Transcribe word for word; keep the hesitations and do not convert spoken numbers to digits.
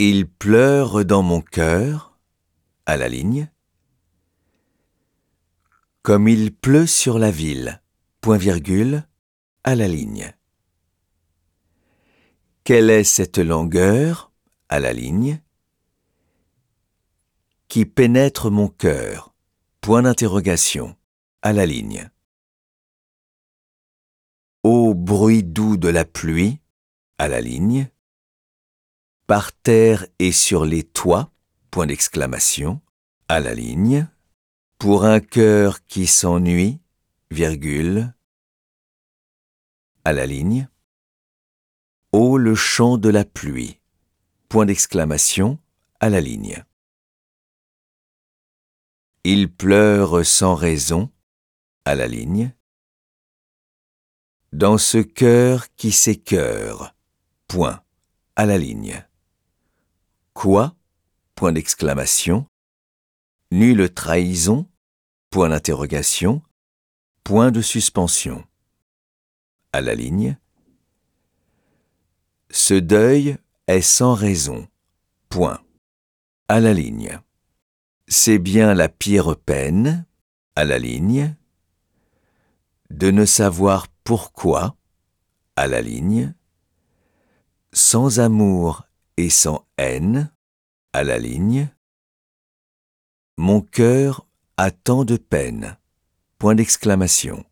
Il pleure dans mon cœur, à la ligne. Comme il pleut sur la ville, point virgule, à la ligne. Quelle est cette langueur, à la ligne, qui pénètre mon cœur, point d'interrogation, à la ligne. Ô bruit doux de la pluie, à la ligne. Par terre et sur les toits, point d'exclamation, à la ligne. Pour un cœur qui s'ennuie, virgule, à la ligne. Ô le chant de la pluie, point d'exclamation, à la ligne. Il pleure sans raison, à la ligne. Dans ce cœur qui s'écœure, point, à la ligne. Quoi, point d'exclamation. Nulle trahison, point d'interrogation, point de suspension. À la ligne. Ce deuil est sans raison, point, à la ligne. C'est bien la pire peine, à la ligne. De ne savoir pourquoi, à la ligne. Sans amour et sans haine, à la ligne. Mon cœur a tant de peine, point d'exclamation.